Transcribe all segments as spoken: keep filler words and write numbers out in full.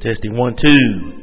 Testing one, two.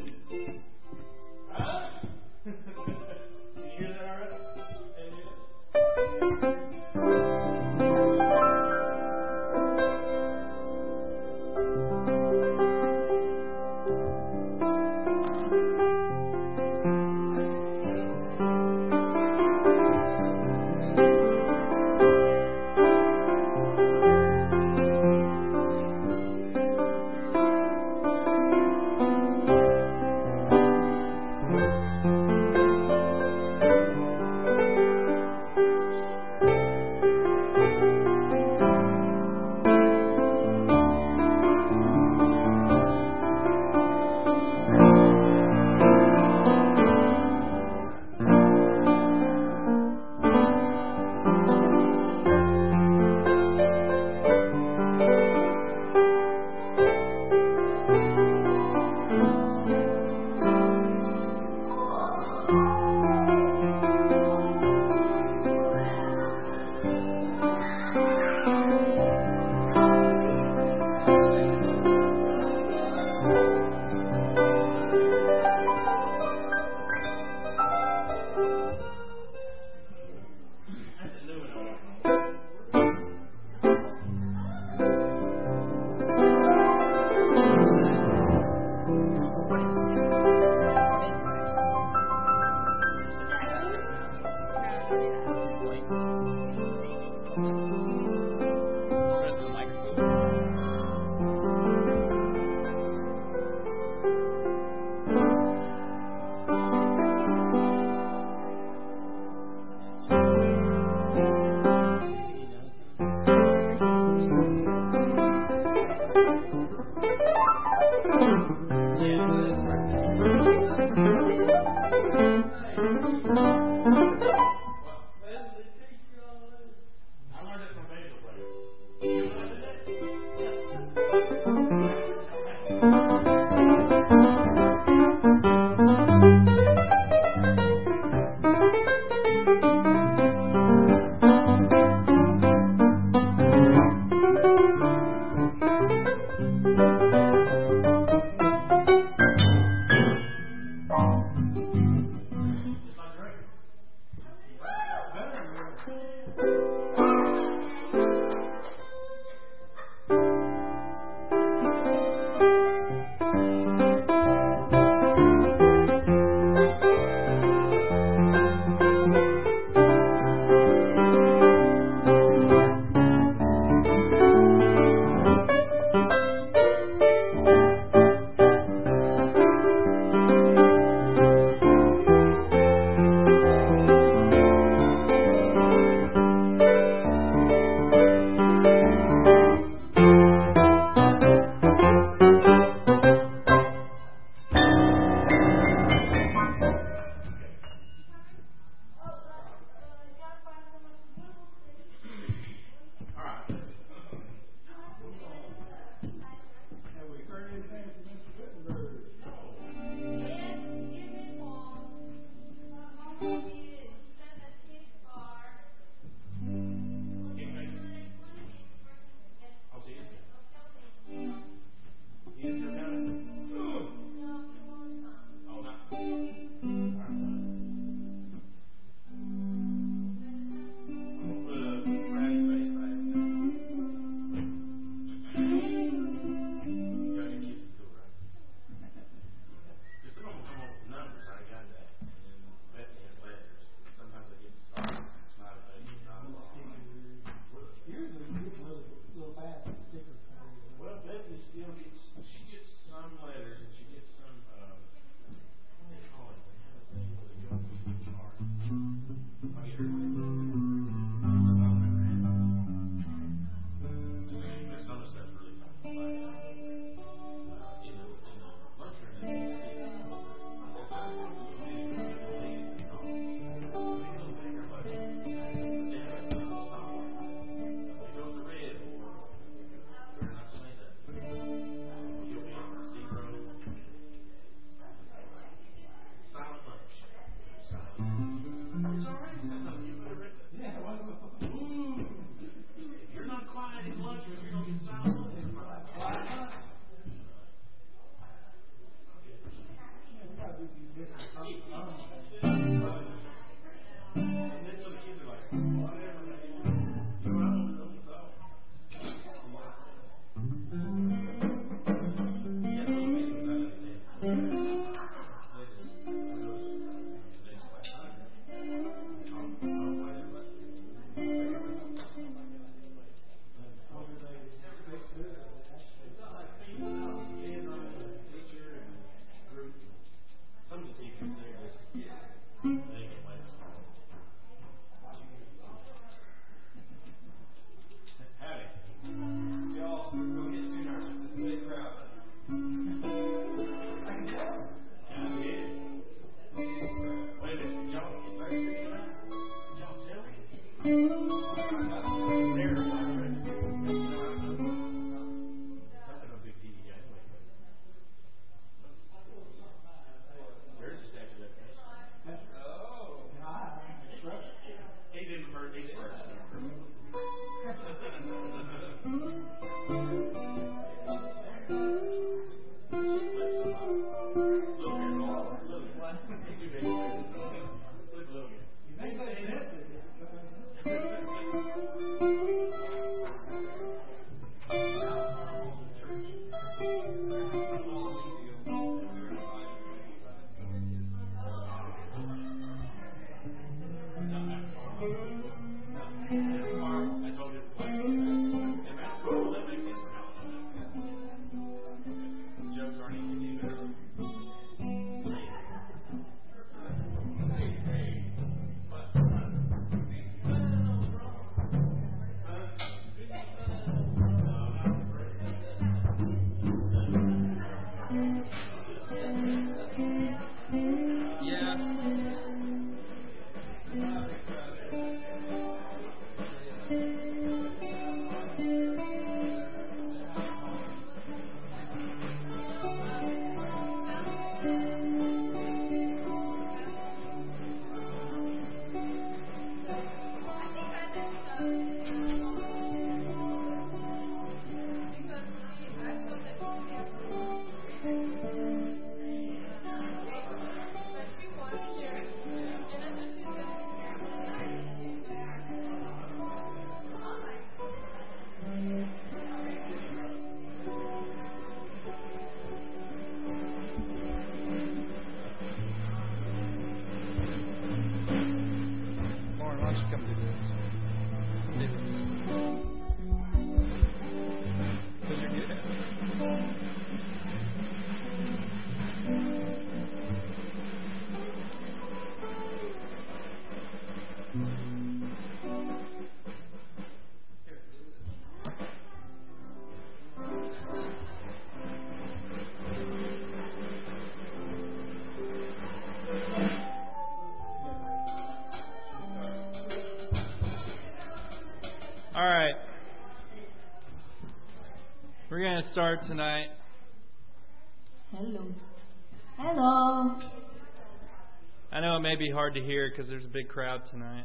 start tonight. Hello. Hello. I know it may be hard to hear because there's a big crowd tonight.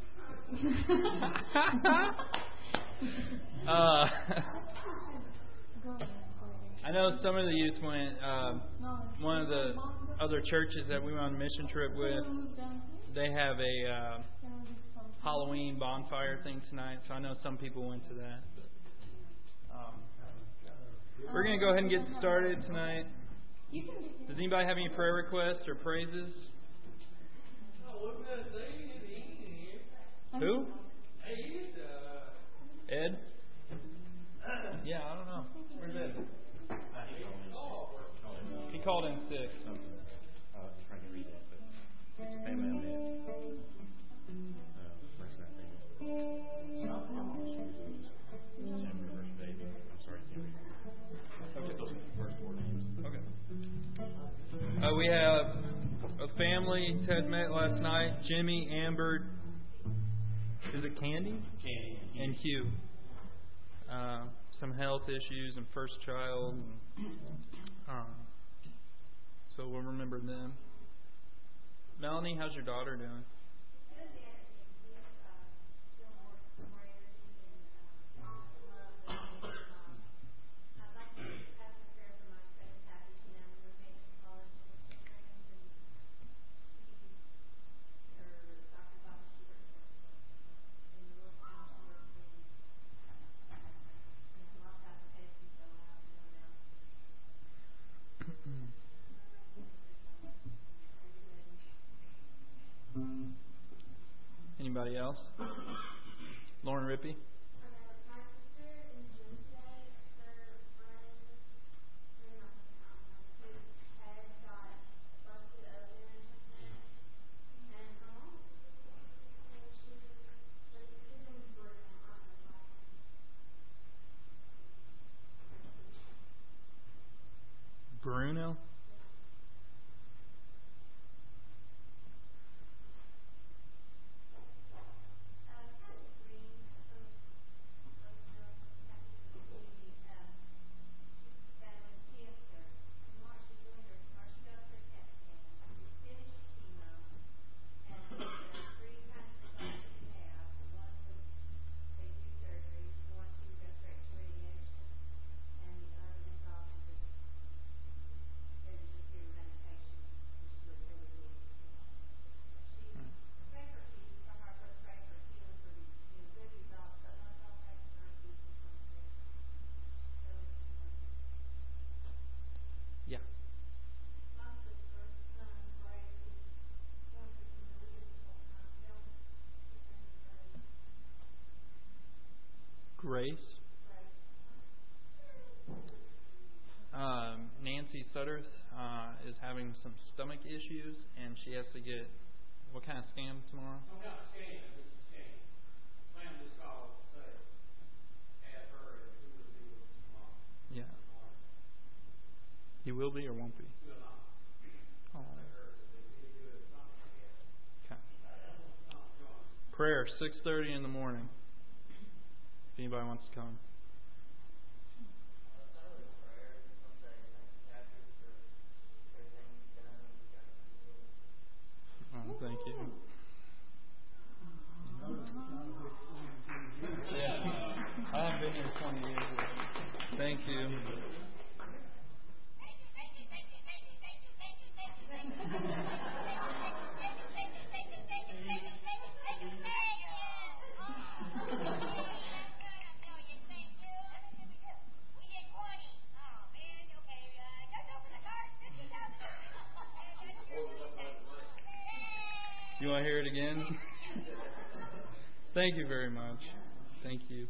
uh, I know some of the youth went. Uh, one of the other churches that we went on a mission trip with, they have a uh, Halloween bonfire thing tonight. So I know some people went to that. But, um, we're going to go ahead and get started tonight. Does anybody have any prayer requests or praises? Who? Ed? Yeah, I don't know. Where's Ed? He called in sick. I was trying to read it, but it's a family on it. Uh, first that thing. Sam Rivers baby. I'm sorry, Jimmy. Okay, those are the first four names. Okay. Uh, we have a family Ted met last night. Jimmy, Amber, is it Candy? Candy. And Hugh. Uh, some health issues and first child. And, um, so we'll remember them. Melanie, how's your daughter doing? Anybody else? Lauren Rippey? Bruno? Grace. Um, Nancy Sutterth uh, is having some stomach issues, and she has to get what kind of scan tomorrow? No, not scan. It's a scan. Plan just called to say, add her, and who will be with tomorrow. Yeah. He will be or won't be? Will not. Oh. Okay. Okay. Prayer, six thirty in the morning. If anybody wants to come. Oh, thank you. Yeah. I haven't been here twenty years yet. Thank you. You want to hear it again? Thank you very much. Thank you.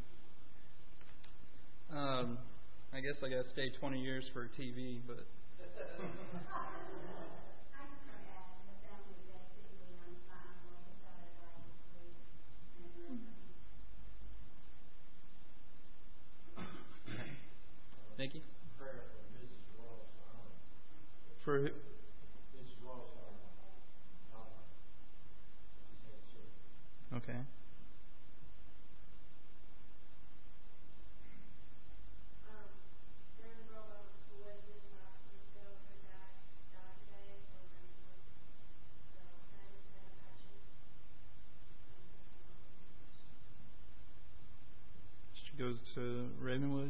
Um, I guess I got to stay twenty years for T V, but. Nikki? For who? Okay. Um, Ravenwood?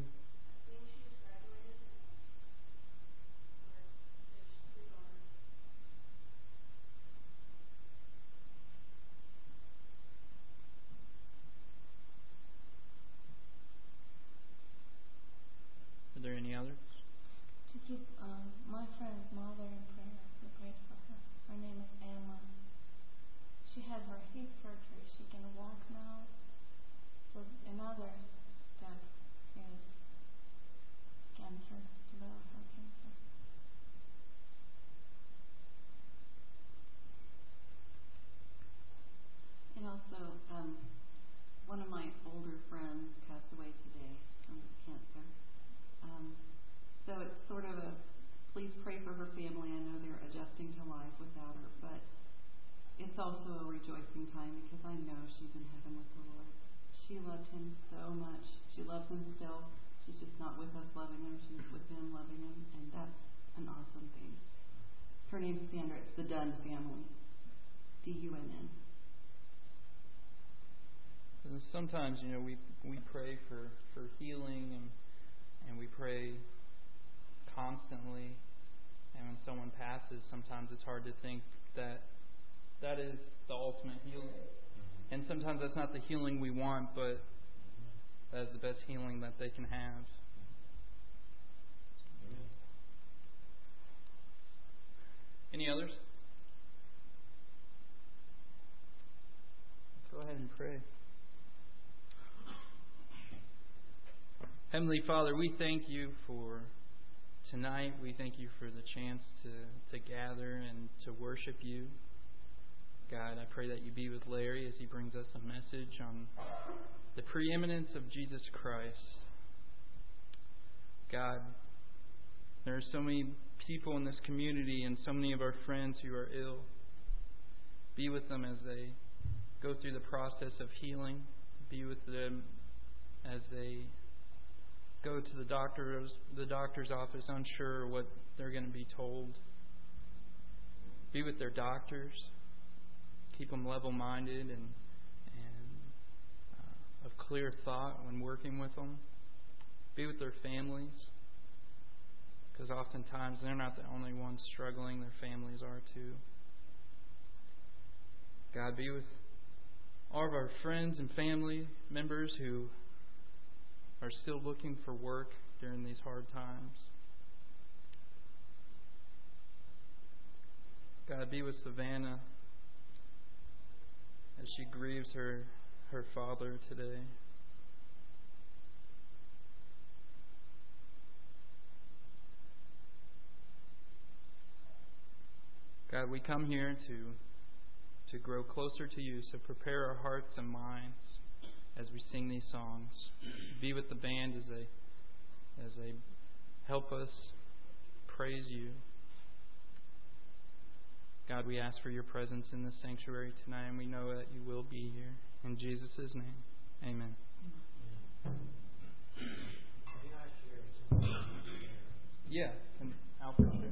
Are there any others? To keep um, my friend's mother in prayer. We prayed for her. Her name is Emma. She had her hip surgery. She can walk now. So another step is cancer, develop her cancer. And also, um, one of my older friends passed away today from cancer. Um, so it's sort of a, please pray for her family. I know they're adjusting to life without her, but it's also a rejoicing time because I know she's in heaven with the Lord. She loved him so much. She loves him still. She's just not with us loving him. She's with him loving him, and that's an awesome thing. Her name's Sandra. It's the Dunn family. D U N N. Sometimes, you know, we we pray for, for healing and and we pray constantly, and when someone passes, sometimes it's hard to think that that is the ultimate healing. And sometimes that's not the healing we want, but that is the best healing that they can have. Any others? Go ahead and pray. Heavenly Father, we thank you for tonight. We thank you for the chance to, to gather and to worship you. God, I pray that you be with Larry as he brings us a message on the preeminence of Jesus Christ. God, there are so many people in this community and so many of our friends who are ill. Be with them as they go through the process of healing. Be with them as they go to the doctor's the doctor's office unsure what they're going to be told. Be with their doctors. Keep them level-minded and and uh, of clear thought when working with them. Be with their families, because oftentimes they're not the only ones struggling. Their families are too. God, be with all of our friends and family members who are still looking for work during these hard times. God, be with Savannah as she grieves her, her father today. God, we come here to, to grow closer to you, so prepare our hearts and minds as we sing these songs. Be with the band as they as they help us praise you. God, we ask for your presence in this sanctuary tonight, and we know that you will be here. In Jesus' name, amen. Yeah, and Alfred there.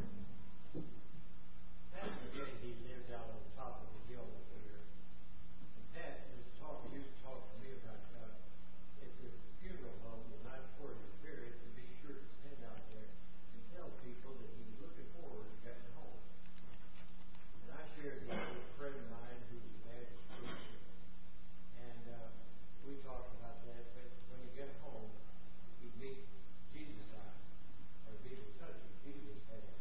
Jesus' eyes, or Jesus touching Jesus' head.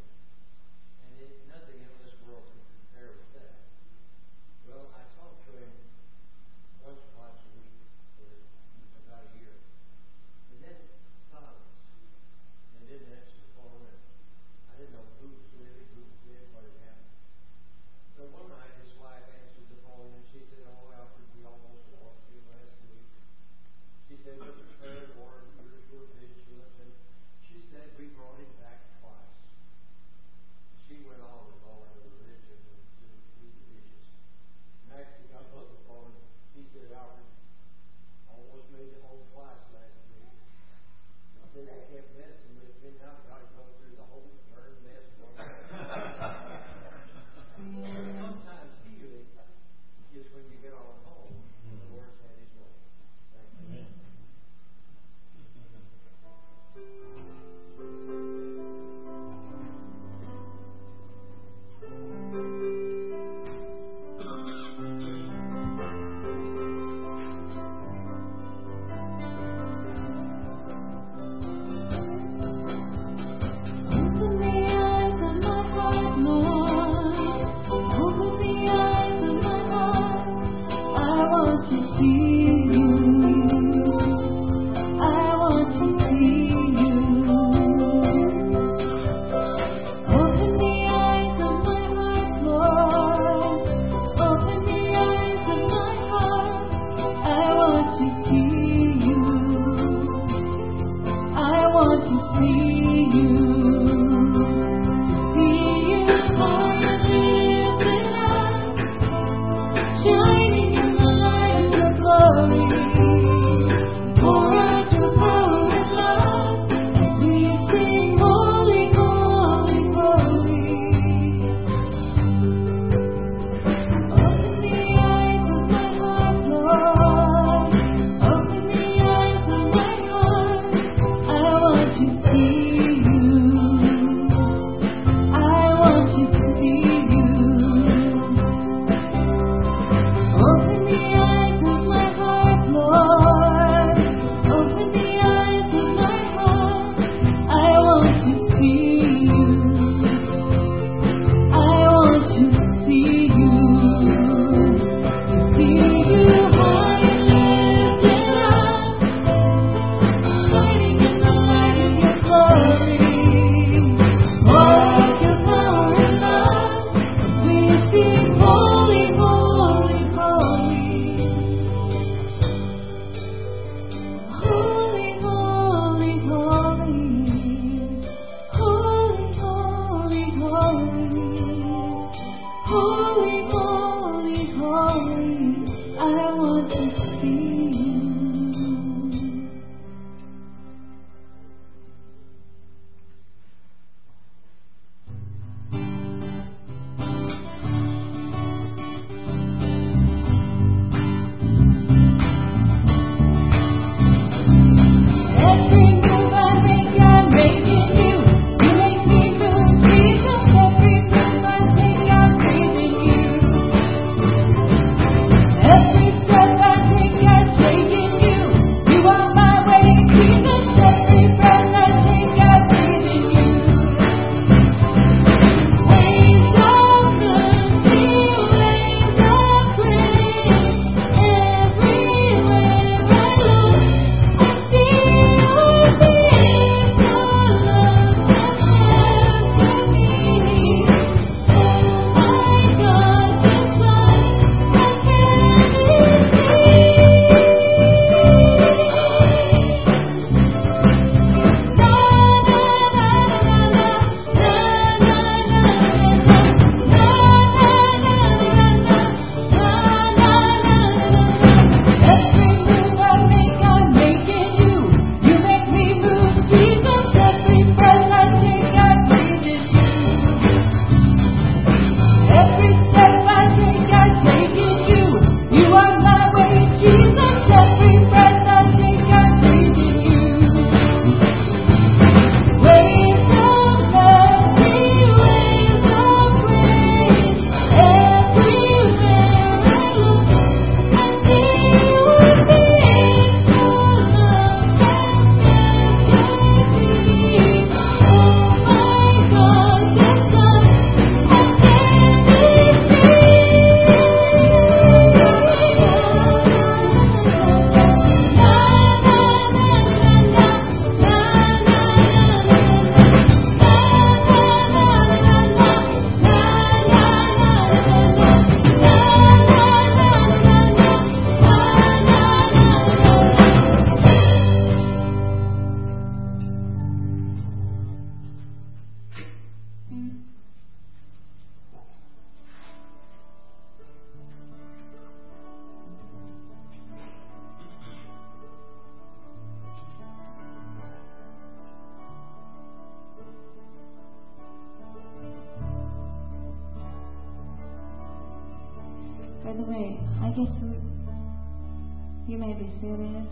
By the way, I guess we, you may be seated.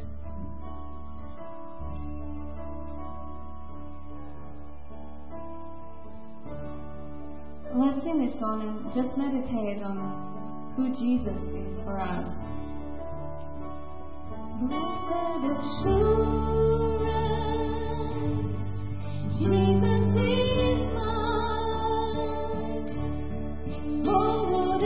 Let's sing this song and just meditate on who Jesus is for us. Blessed assurance, Jesus is mine. Oh, what a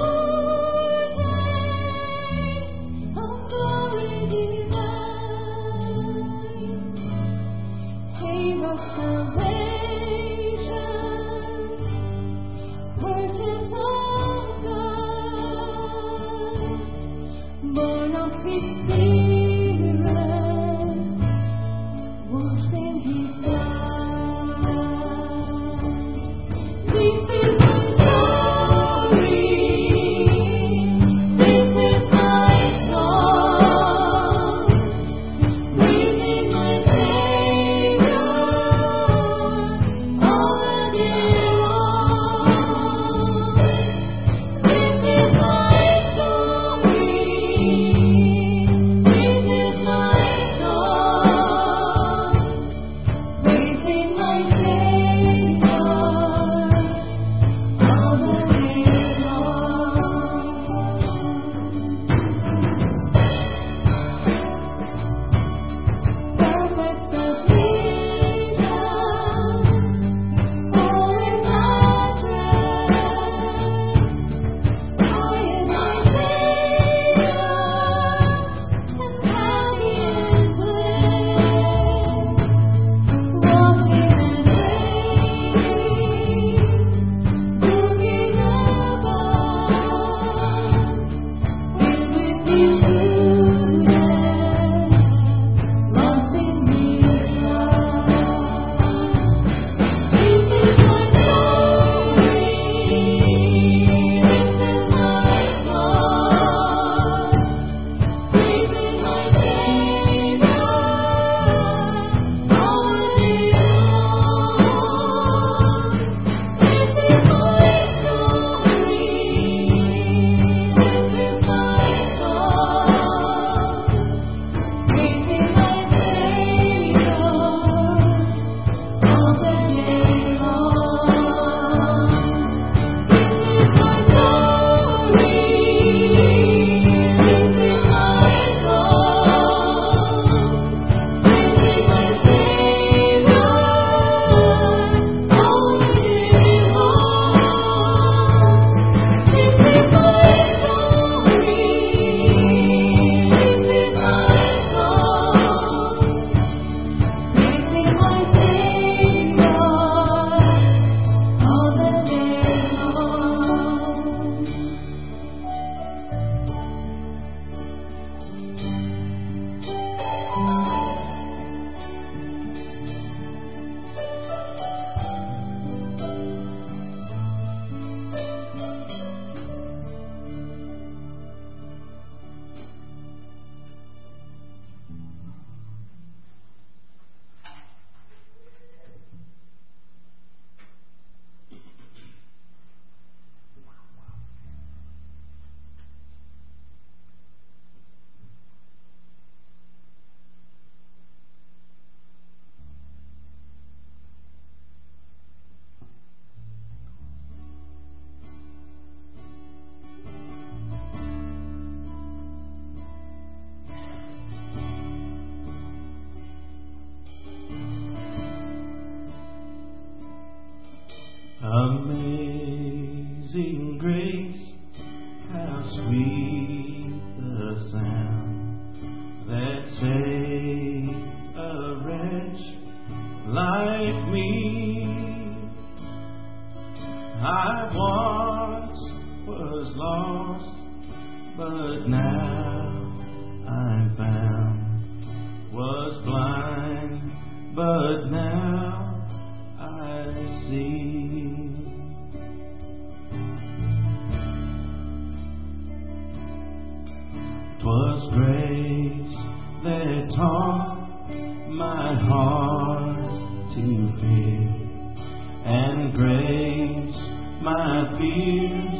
Amazing grace, how sweet the sound that saved a wretch like me. I once was lost, but now I'm found. Was blind, but now I see. my fears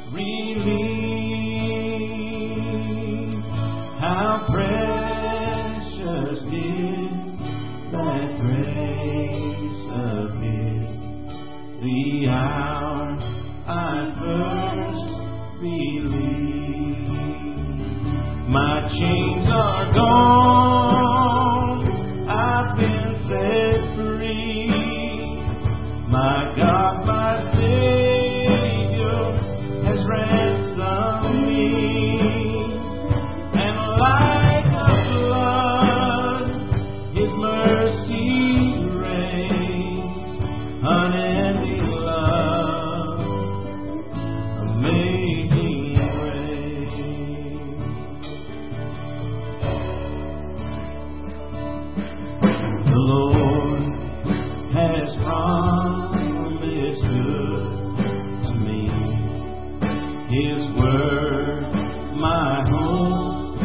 relieved. How precious did that grace appear the hour I first believed. My chains are gone, I've been set free. My God, my Savior has ransomed me, and like a flood, His mercy reigns, unending love, amazing grace. The Lord has promised good to me. His word my hope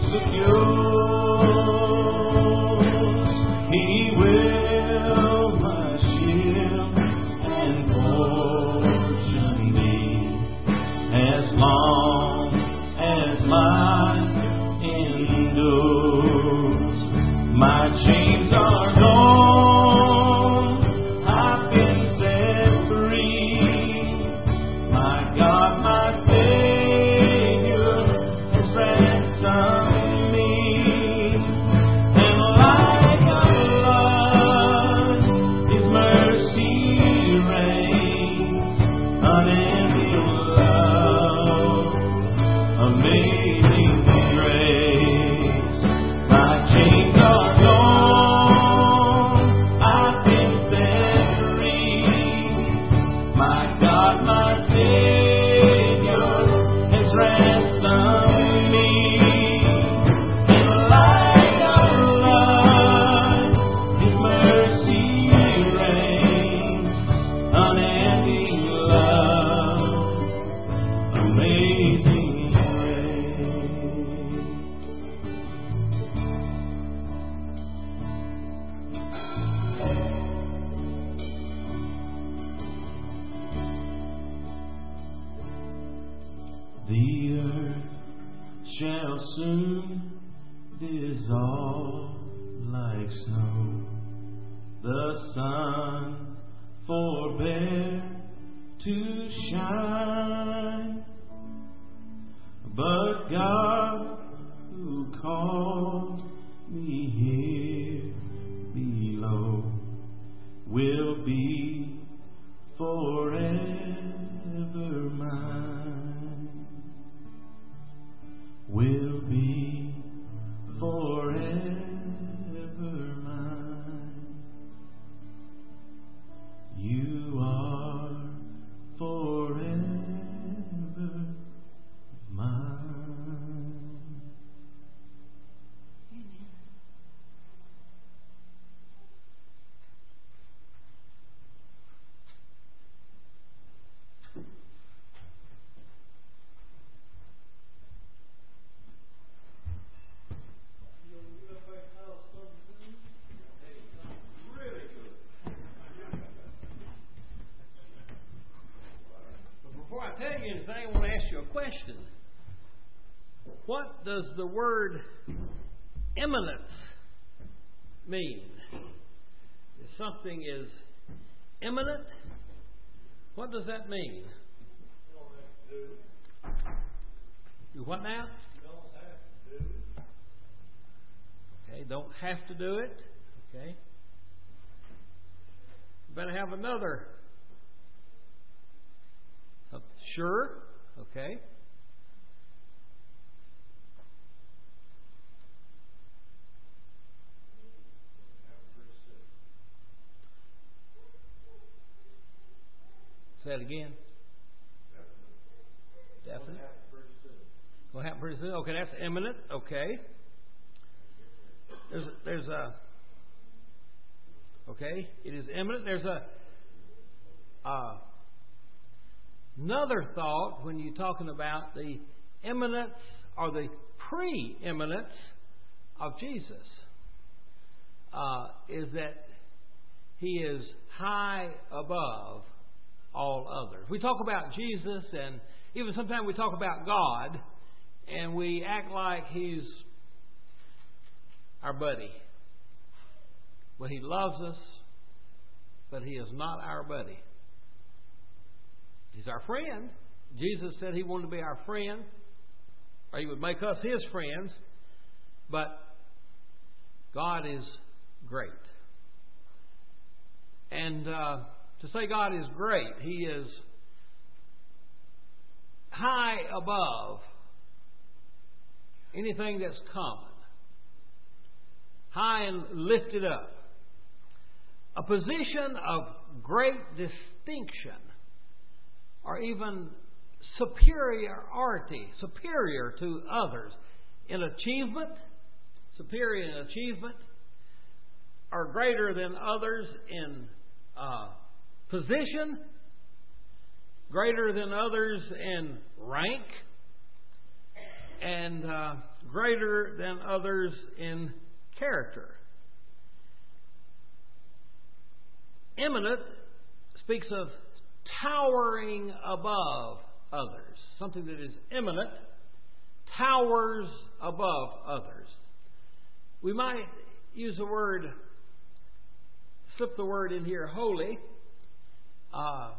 secures. He will my shield and portion be, as long as life endures. My chains are gone, I've been set free. My God, my Savior has ransomed me, and like a flood, His mercy reigns, unending love, amazing grace. My chains are gone, I've been set free. My God, my Savior has ransomed me, and like a flood, His mercy reigns, unending love, amazing grace. The earth shall soon dissolve like snow. The sun forbear to shine, but God who called me here below will be forever mine, will be forever mine. You are forever mine. But before I tell you anything, I want to ask you a question. What does the word eminence mean? If something is eminent, what does that mean? Do what now? Okay, don't have to do it. Okay. Better have another. Uh, sure. Okay. Say it again. Definite. Will happen pretty soon. Okay, that's imminent. Okay. There's a, there's a. Okay, it is imminent. There's a. Uh, another thought when you're talking about the imminence or the preeminence of Jesus uh, is that He is high above all others. We talk about Jesus, and even sometimes we talk about God, and we act like He's our buddy. Well, He loves us, but He is not our buddy. He's our friend. Jesus said He wanted to be our friend, or He would make us His friends, but God is great. And uh, to say God is great, He is high above anything that's common. High and lifted up. A position of great distinction, or even superiority, superior to others in achievement, superior in achievement, or greater than others in uh, position, greater than others in rank, and uh, greater than others in character. Eminent speaks of towering above others. Something that is eminent towers above others. We might use the word, slip the word in here, holy, uh,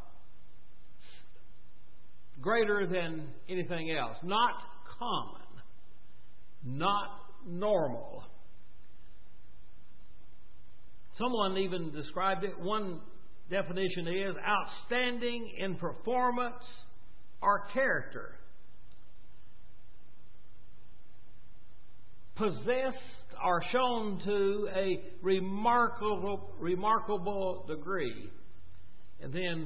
greater than anything else. Not common. Not normal. Someone even described it. One definition is outstanding in performance or character. Possessed or shown to a remarkable, remarkable degree. And then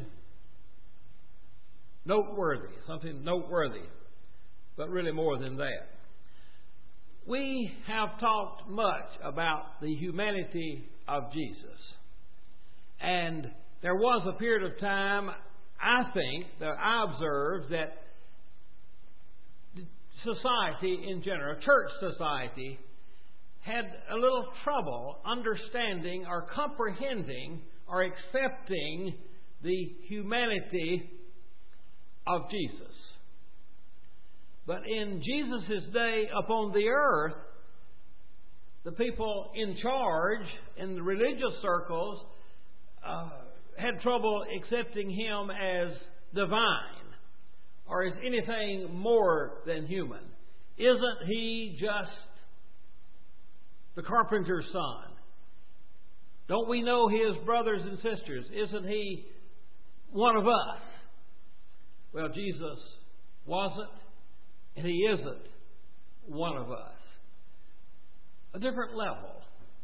noteworthy, something noteworthy, but really more than that. We have talked much about the humanity of Jesus. And there was a period of time, I think, that I observed that society in general, church society, had a little trouble understanding or comprehending or accepting the humanity of Jesus. But in Jesus' day upon the earth, the people in charge in the religious circles uh, had trouble accepting Him as divine or as anything more than human. Isn't He just the carpenter's son? Don't we know His brothers and sisters? Isn't He one of us? Well, Jesus wasn't, and He isn't one of us. A different level.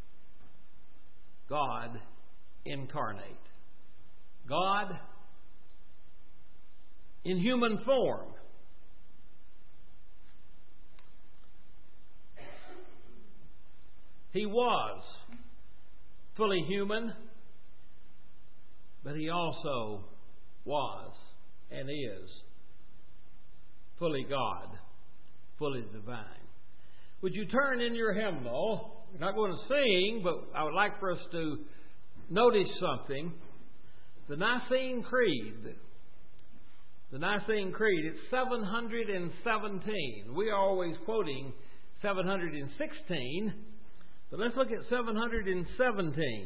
God incarnate. God in human form. He was fully human, but He also was and is fully God, fully divine. Would you turn in your hymnal? We're not going to sing, but I would like for us to notice something. The Nicene Creed. The Nicene Creed, it's seven hundred seventeen. We are always quoting seven hundred sixteen, but let's look at seven hundred seventeen.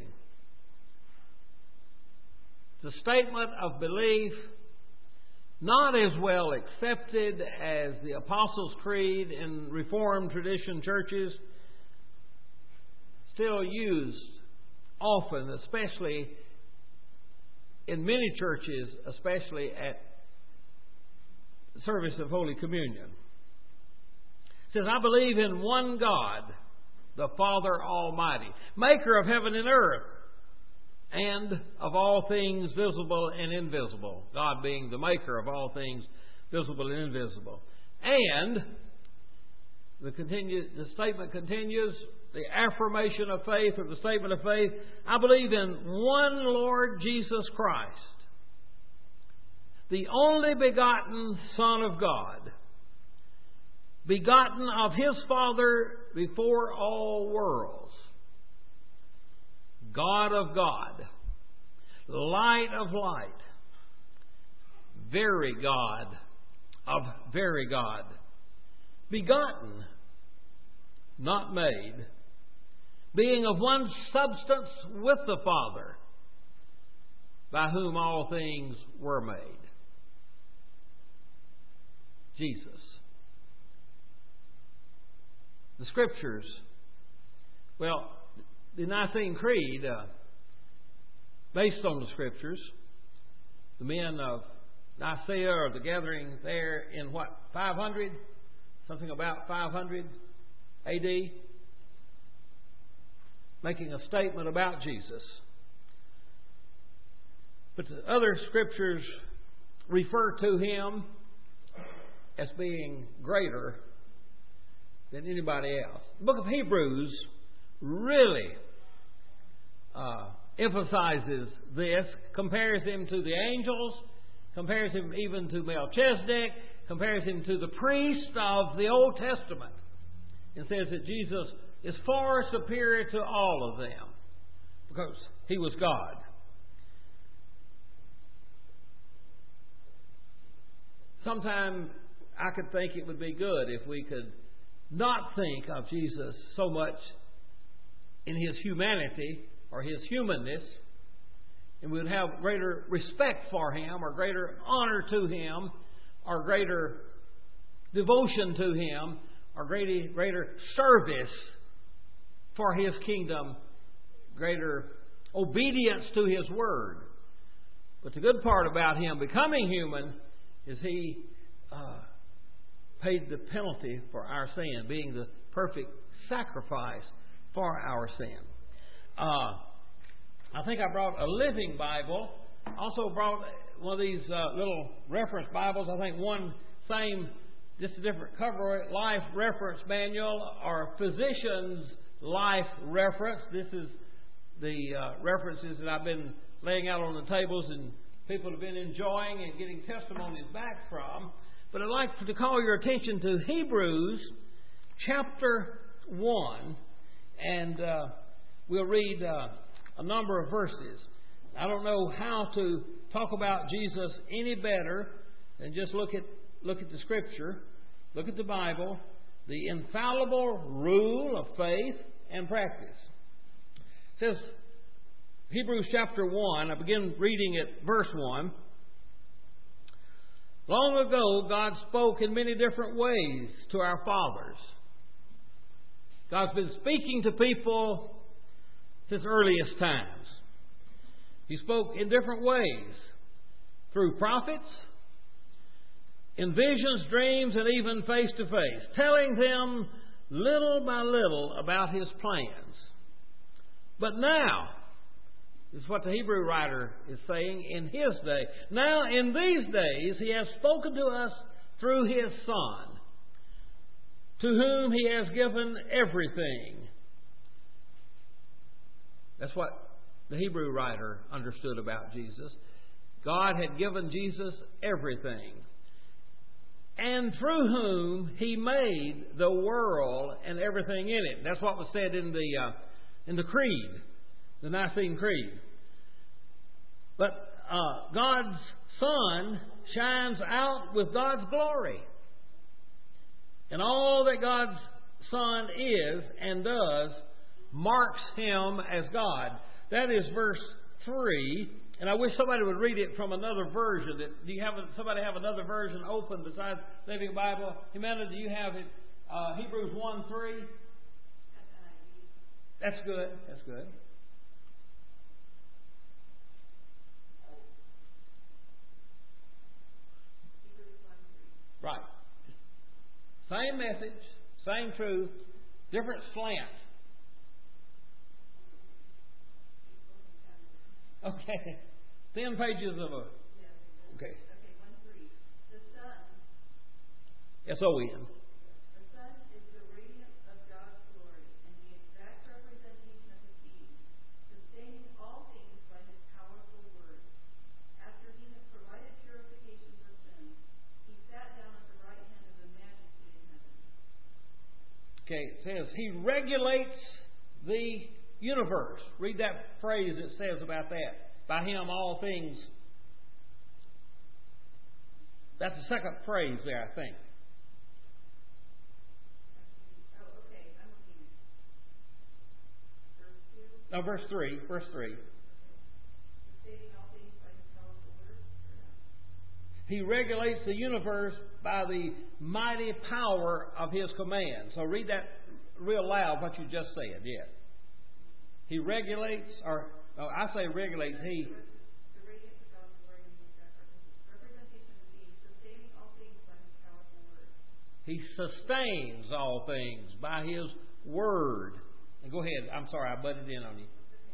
It's a statement of belief, not as well accepted as the Apostles' Creed in Reformed tradition churches, still used often, especially in many churches, especially at the service of Holy Communion. It says, I believe in one God, the Father Almighty, maker of heaven and earth, and of all things visible and invisible. God being the maker of all things visible and invisible. And the, continue, the statement continues, the affirmation of faith, or the statement of faith, I believe in one Lord Jesus Christ, the only begotten Son of God, begotten of His Father before all worlds, God of God, light of light, very God of very God, begotten, not made, being of one substance with the Father, by whom all things were made. Jesus. The Scriptures, well, the Nicene Creed, uh, based on the Scriptures, the men of Nicaea, or the gathering there in what, five hundred? Something about five hundred A D? Making a statement about Jesus. But the other Scriptures refer to Him as being greater than anybody else. The book of Hebrews really uh, emphasizes this, compares Him to the angels, compares Him even to Melchizedek, compares Him to the priest of the Old Testament, and says that Jesus is far superior to all of them because He was God. Sometimes I could think it would be good if we could not think of Jesus so much in His humanity or His humanness, and we would have greater respect for Him, or greater honor to Him, or greater devotion to Him, or greater, greater service for His kingdom, greater obedience to His Word. But the good part about Him becoming human is He uh, paid the penalty for our sin, being the perfect sacrifice for our sin. Uh, I think I brought a Living Bible. Also brought one of these uh, little reference Bibles. I think one same, just a different cover, Life Reference Manual, or Physician's Life Reference. This is the uh, references that I've been laying out on the tables and people have been enjoying and getting testimonies back from. But I'd like to call your attention to Hebrews chapter one, and uh, we'll read uh, a number of verses. I don't know how to talk about Jesus any better than just look at look at the Scripture, look at the Bible, the infallible rule of faith and practice. It says, Hebrews chapter one, I begin reading at verse one. Long ago, God spoke in many different ways to our fathers. God's been speaking to people since earliest times. He spoke in different ways, through prophets, in visions, dreams, and even face to face, telling them little by little about His plans. But now, this is what the Hebrew writer is saying, in His day. Now, in these days, He has spoken to us through His Son, to whom He has given everything. That's what the Hebrew writer understood about Jesus. God had given Jesus everything, and through whom He made the world and everything in it. That's what was said in the uh, in the Creed, the Nicene Creed. But uh, God's Son shines out with God's glory. And all that God's Son is and does marks Him as God. That is verse three. And I wish somebody would read it from another version. Do you have somebody have another version open besides Living Bible? Humana, do you have it? Uh, Hebrews one three? That's good. That's good. Right. Same message, same truth, different slant. Okay. Ten pages of a... Okay. S O N. The Son is the radiance of God's glory and the exact representation of His being, sustaining all things by His powerful word. After He has provided purification for sins, He sat down at the right hand of the Majesty in heaven. Okay, it says, He regulates the universe. Read that phrase it says about that. By Him all things That's the second phrase there, I think. Oh, okay. I'm looking at verse two. No, verse three. Verse three. Sustaining all things by His powerful word. He regulates the universe by the mighty power of His command. So read that real loud, what you just said. Yeah. He regulates, or oh, I say regulates. He. The radiance of God's glory means that representation of being sustaining all things by His powerful word. He sustains all things by His word. And go ahead. I'm sorry, I butted in on you.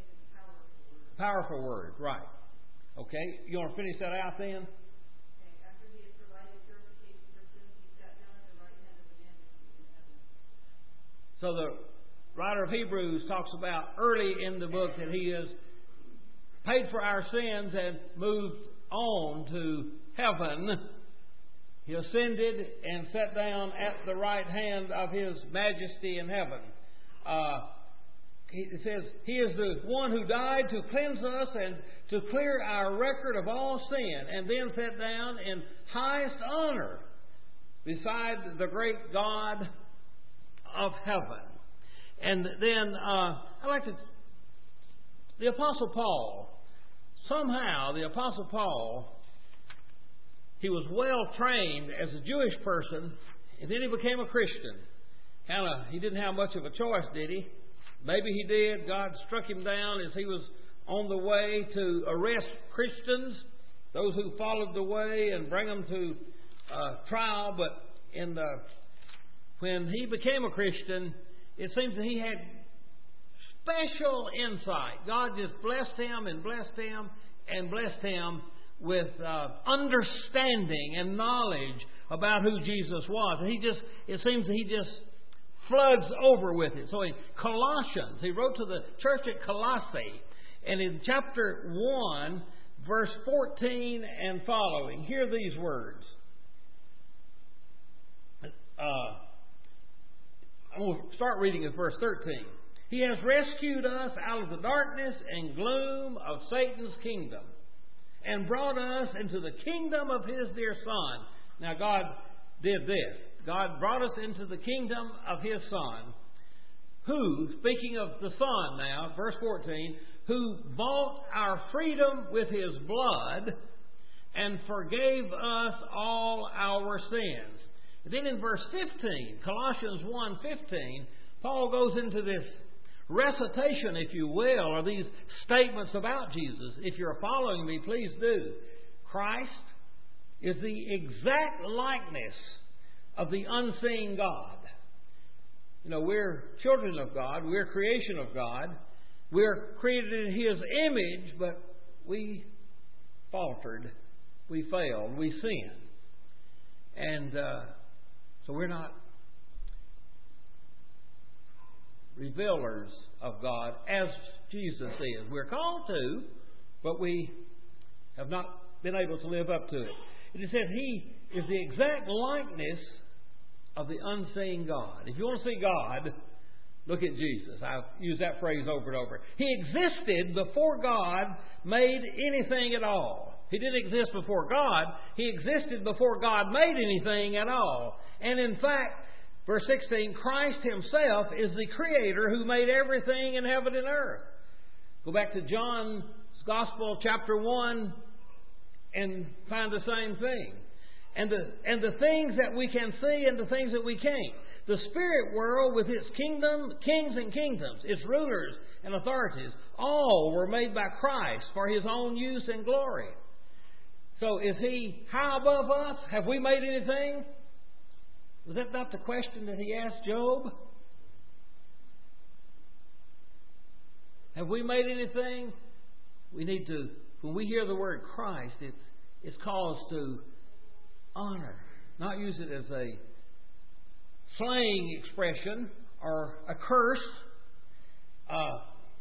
Powerful word, right. Okay. You want to finish that out then? Okay. After He has provided purification for sins, He sat down at the right hand of the Majesty in heaven. So the writer of Hebrews talks about early in the book that He has paid for our sins and moved on to heaven. He ascended and sat down at the right hand of His majesty in heaven. Uh, it says, He is the one who died to cleanse us and to clear our record of all sin, and then sat down in highest honor beside the great God of heaven. And then uh, I like to, the Apostle Paul, somehow the Apostle Paul, he was well trained as a Jewish person, and then he became a Christian. Kind of, he didn't have much of a choice, did he? Maybe he did. God struck him down as he was on the way to arrest Christians, those who followed the way, and bring them to uh, trial. But in the, when he became a Christian, it seems that he had special insight. God just blessed him and blessed him and blessed him with uh, understanding and knowledge about who Jesus was. And he just, it seems that he just floods over with it. So in Colossians, he wrote to the church at Colossae, and in chapter one, verse fourteen and following, hear these words. Uh, I'm going to start reading at verse thirteen. He has rescued us out of the darkness and gloom of Satan's kingdom and brought us into the kingdom of His dear Son. Now God did this. God brought us into the kingdom of His Son, who, speaking of the Son now, verse fourteen, who bought our freedom with His blood and forgave us all our sins. And then in verse fifteen, Colossians one fifteen, Paul goes into this recitation, if you will, or these statements about Jesus. If you're following me, please do. Christ is the exact likeness of the unseen God. You know, we're children of God. We're creation of God. We're created in His image, but we faltered. We failed. We sinned. And uh, so we're not revealers of God as Jesus is. We're called to, but we have not been able to live up to it. It says He is the exact likeness of the unseen God. If you want to see God, look at Jesus. I've used that phrase over and over. He existed before God made anything at all. He didn't exist before God. He existed before God made anything at all. And in fact, verse sixteen, Christ Himself is the Creator who made everything in heaven and earth. Go back to John's Gospel, chapter one, and find the same thing. And the, and the things that we can see and the things that we can't. The spirit world with its kingdom, kings and kingdoms, its rulers and authorities, all were made by Christ for His own use and glory. So is He high above us? Have we made anything? Was that not the question that He asked Job? Have we made anything? We need to, when we hear the word Christ, it's, it's cause to honor. Not use it as a slang expression or a curse. Uh,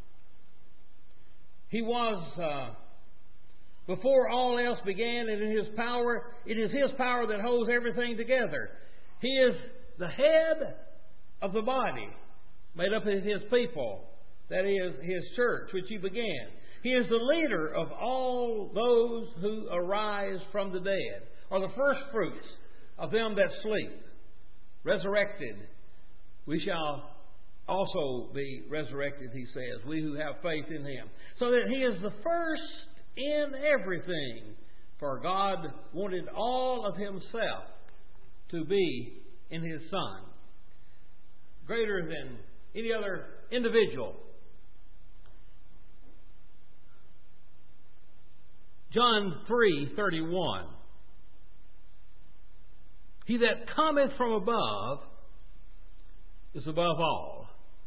he was, uh, before all else began, and in His power, it is His power that holds everything together. He is the head of the body, made up of His people, that is, His church, which He began. He is the leader of all those who arise from the dead, or the first fruits of them that sleep. Resurrected, we shall also be resurrected, he says, we who have faith in him. So that he is the first in everything. For God wanted all of himself to be in his Son, greater than any other individual. John three thirty-one. He that cometh from above is above all.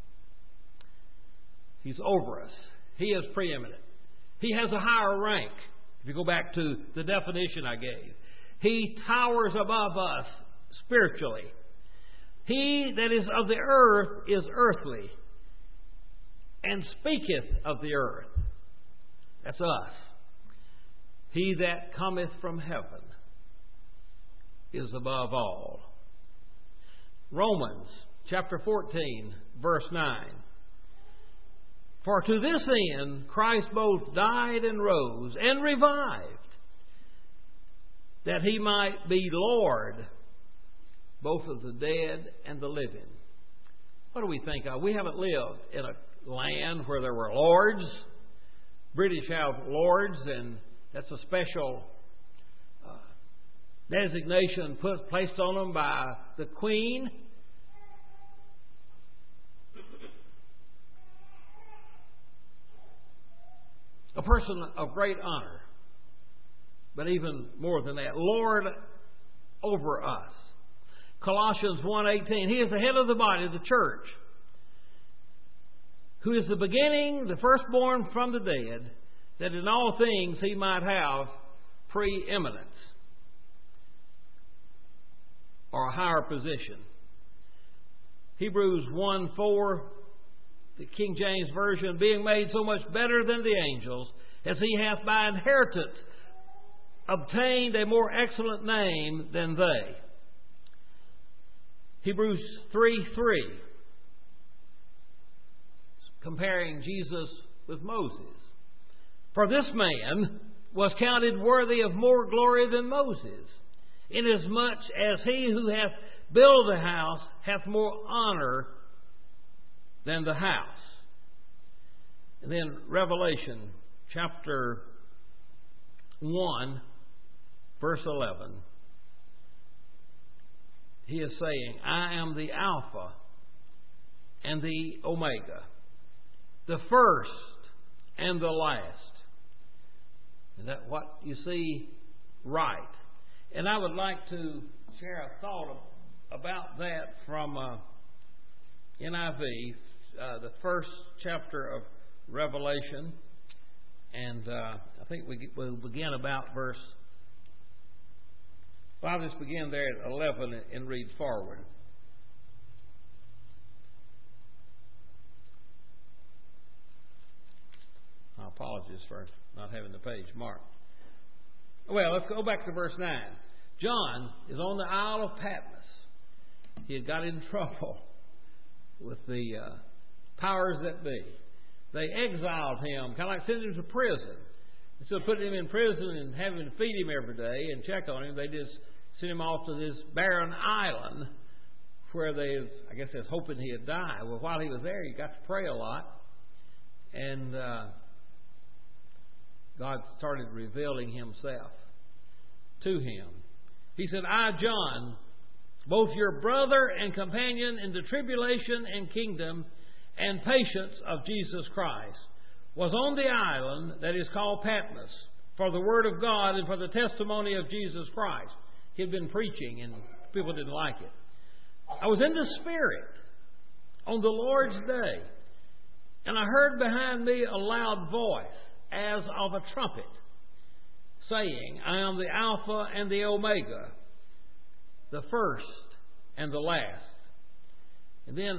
He's over us. He is preeminent. He has a higher rank. If you go back to the definition I gave, he towers above us spiritually. He that is of the earth is earthly, and speaketh of the earth. That's us. He that cometh from heaven is above all. Romans chapter fourteen, verse nine. For to this end Christ both died and rose and revived, that he might be Lord both of the dead and the living. What do we think of? We haven't lived in a land where there were lords. British have lords, and that's a special uh, designation put placed on them by the Queen. A person of great honor, but even more than that, Lord over us. Colossians one eighteen, he is the head of the body of the church, who is the beginning, the firstborn from the dead, that in all things he might have preeminence, or a higher position. Hebrews one four, the King James Version, being made so much better than the angels, as he hath by inheritance obtained a more excellent name than they. Hebrews three three, comparing Jesus with Moses. For this man was counted worthy of more glory than Moses, inasmuch as he who hath built a house hath more honor than the house. And then Revelation chapter one, verse eleven. He is saying, I am the Alpha and the Omega, the first and the last. Is that what you see? Right. And I would like to share a thought about that from uh, N I V, uh, the first chapter of Revelation. And uh, I think we, we'll begin about verse... Well, I'll just begin there at eleven and read forward. My apologies for not having the page marked. Well, let's go back to verse nine. John is on the Isle of Patmos. He had got in trouble with the uh, powers that be. They exiled him, kind of like sending him to prison. Instead of putting him in prison and having to feed him every day and check on him, they just sent him off to this barren island where they, I guess, they was hoping he'd die. Well, while he was there, he got to pray a lot, and uh, God started revealing himself to him. He said, I, John, both your brother and companion in the tribulation and kingdom and patience of Jesus Christ, was on the island that is called Patmos for the word of God and for the testimony of Jesus Christ. He had been preaching and people didn't like it. I was in the Spirit on the Lord's day, and I heard behind me a loud voice as of a trumpet, saying, I am the Alpha and the Omega, the first and the last. And then,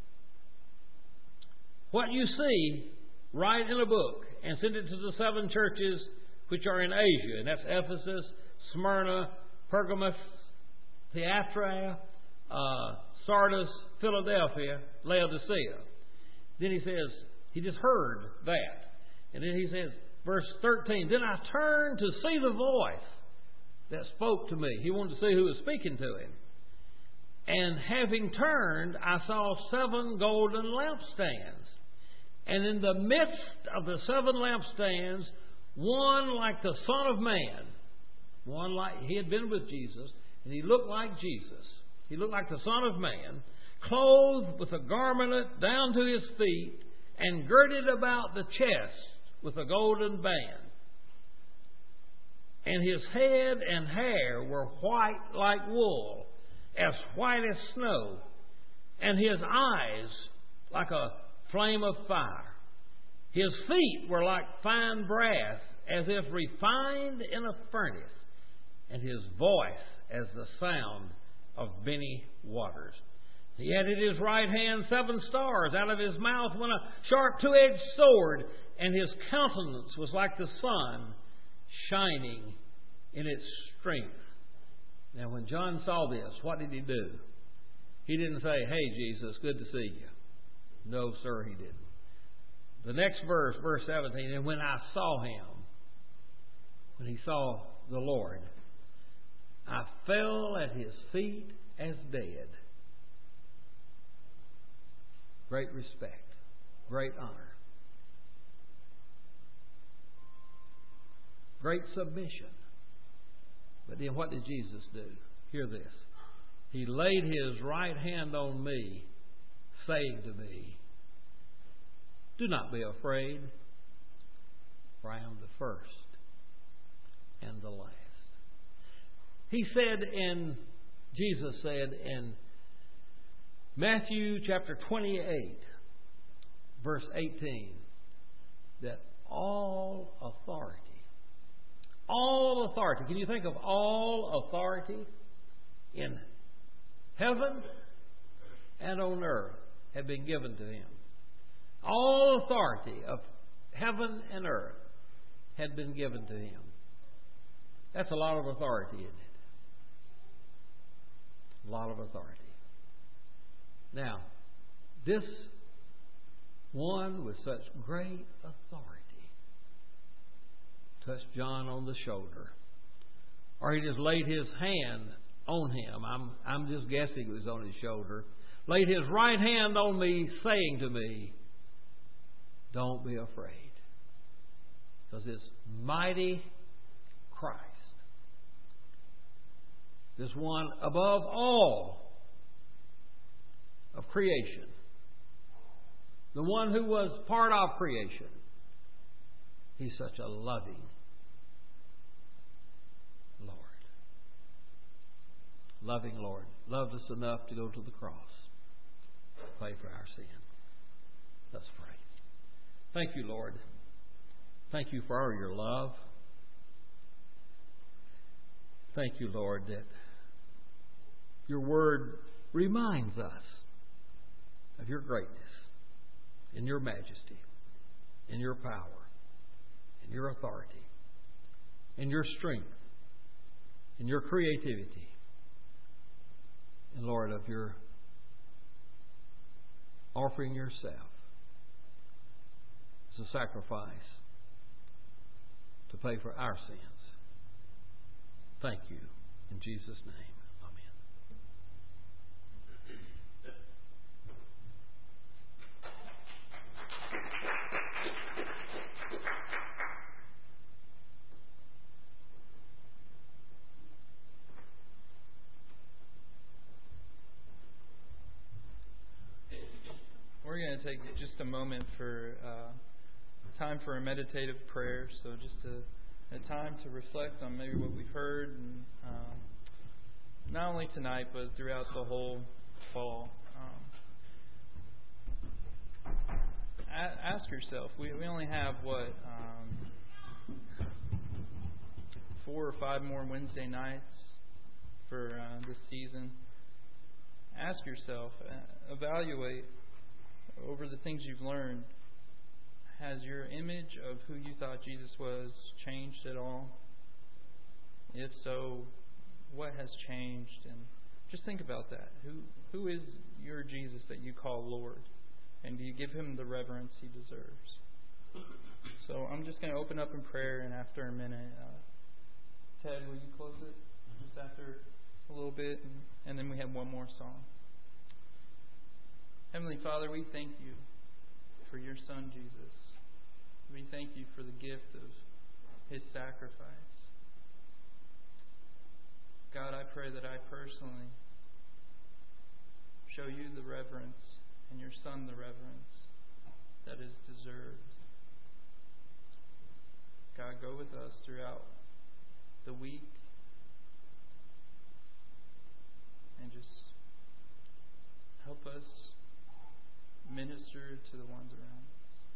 what you see, write in a book and send it to the seven churches which are in Asia. And that's Ephesus, Smyrna, Pergamos, Thyatira, uh, Sardis, Philadelphia, Laodicea. Then he says, he just heard that. And then he says, verse thirteen, then I turned to see the voice that spoke to me. He wanted to see who was speaking to him. And having turned, I saw seven golden lampstands. And in the midst of the seven lampstands, one like the Son of Man. One like, he had been with Jesus, and he looked like Jesus. He looked like the Son of Man, clothed with a garment down to his feet, and girded about the chest with a golden band. And his head and hair were white like wool, as white as snow, and his eyes like a flame of fire. His feet were like fine brass, as if refined in a furnace, and his voice as the sound of many waters. He had in his right hand seven stars. Out of his mouth went a sharp two-edged sword, and his countenance was like the sun, shining in its strength. Now, when John saw this, what did he do? He didn't say, hey, Jesus, good to see you. No, sir, he didn't. The next verse, verse seventeen, and when I saw him, when he saw the Lord, I fell at his feet as dead. Great respect, great honor, great submission. But then what did Jesus do? Hear this. He laid his right hand on me, saying to me, do not be afraid, for I am the first and the last. He said in, Jesus said in Matthew chapter twenty-eight, verse eighteen, that all authority, all authority, can you think of all authority in heaven and on earth had been given to him? All authority of heaven and earth had been given to him. That's a lot of authority, isn't it? A lot of authority. Now, this one with such great authority touched John on the shoulder. Or he just laid his hand on him. I'm, I'm just guessing it was on his shoulder. Laid his right hand on me, saying to me, don't be afraid. Because this mighty Christ, this one above all of creation, the one who was part of creation, he's such a loving Lord. Loving Lord. Loved us enough to go to the cross, pay for our sin. Let's pray. Thank you, Lord. Thank you for all your love. Thank you, Lord, that your word reminds us of your greatness, in your majesty, in your power, in your authority, in your strength, in your creativity, and Lord, of your offering yourself as a sacrifice to pay for our sins. Thank you. In Jesus' name, amen. We're going to take just a moment for uh, time for a meditative prayer. So just a, a time to reflect on maybe what we've heard, and um, not only tonight but throughout the whole fall. Um, a- ask yourself. We we only have what um, four or five more Wednesday nights for uh, this season. Ask yourself. Uh, evaluate. Over the things you've learned, has your image of who you thought Jesus was changed at all? If so, what has changed? And just think about that. Who who is your Jesus that you call Lord? And do you give him the reverence he deserves? So I'm just going to open up in prayer, and after a minute, uh, Ted, will you close it? Just after a little bit, and, and then we have one more song. Heavenly Father, we thank you for your Son, Jesus. We thank you for the gift of His sacrifice. God, I pray that I personally show you the reverence and your Son the reverence that is deserved. God, go with us throughout the week and just help us minister to the ones around us.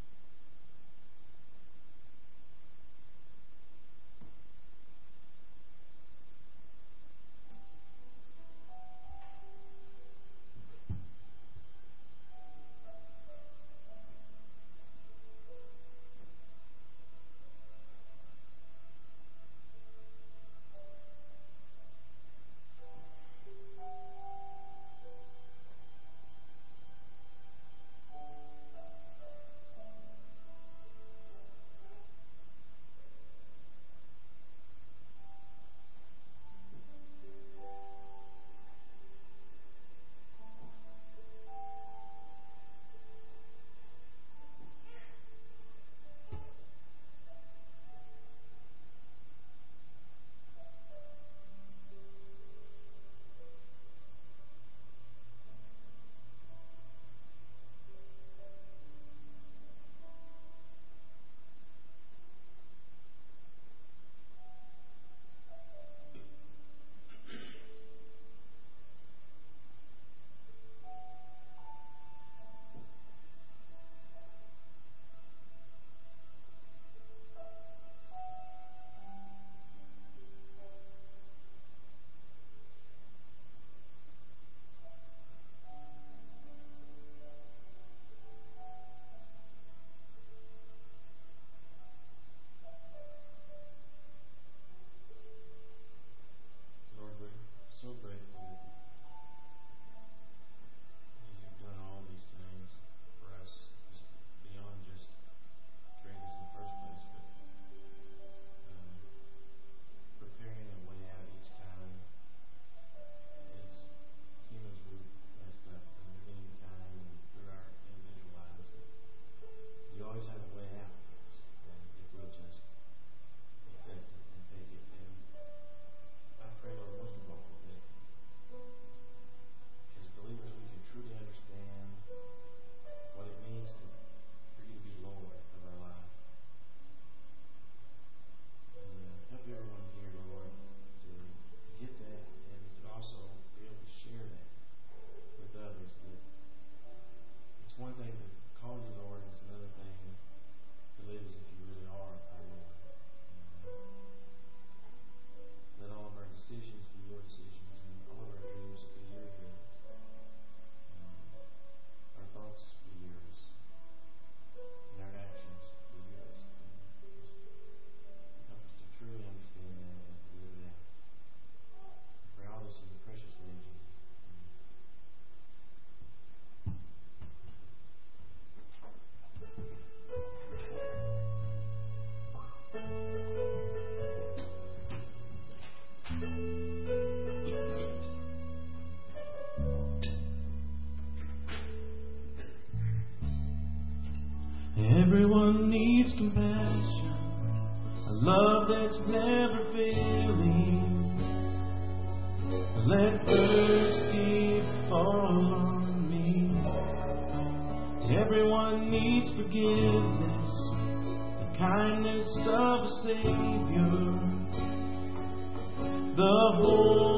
Everyone needs compassion, a love that's never failing. Let mercy fall on me. Everyone needs forgiveness, the kindness of a Savior. The whole